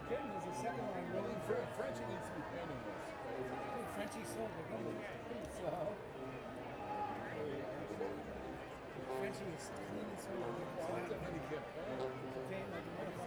Kim, there's a second line. Frenchie needs to be painting this. I think Frenchie sold the number. So.